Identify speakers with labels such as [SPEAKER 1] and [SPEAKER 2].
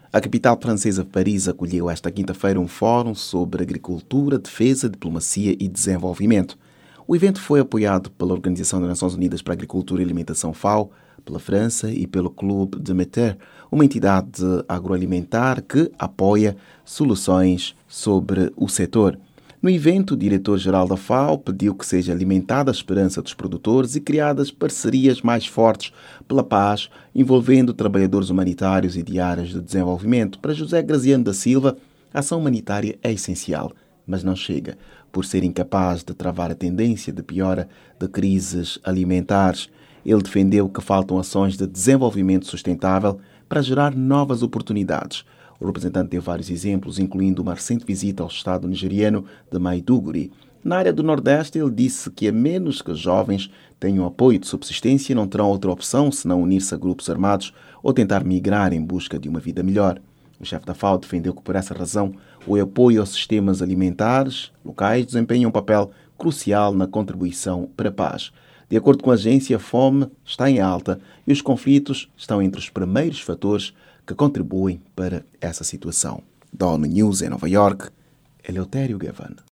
[SPEAKER 1] A capital francesa, Paris, acolheu esta quinta-feira um fórum sobre agricultura, defesa, diplomacia e desenvolvimento. O evento foi apoiado pela Organização das Nações Unidas para a Agricultura e Alimentação, FAO, pela França e pelo Club de Méter, uma entidade agroalimentar que apoia soluções sobre o setor. No evento, o diretor-geral da FAO pediu que seja alimentada a esperança dos produtores e criadas parcerias mais fortes pela paz, envolvendo trabalhadores humanitários e de áreas de desenvolvimento. Para José Graziano da Silva, a ação humanitária é essencial, mas não chega, por ser incapaz de travar a tendência de piora de crises alimentares. Ele defendeu que faltam ações de desenvolvimento sustentável para gerar novas oportunidades. O representante deu vários exemplos, incluindo uma recente visita ao estado nigeriano de Maiduguri. Na área do Nordeste, ele disse que a menos que os jovens tenham apoio de subsistência, não terão outra opção senão unir-se a grupos armados ou tentar migrar em busca de uma vida melhor. O chefe da FAO defendeu que, por essa razão, o apoio aos sistemas alimentares locais desempenha um papel crucial na contribuição para a paz. De acordo com a agência, a fome está em alta e os conflitos estão entre os primeiros fatores que contribuem para essa situação. Da ONU News em Nova York, Eleutério Gavan.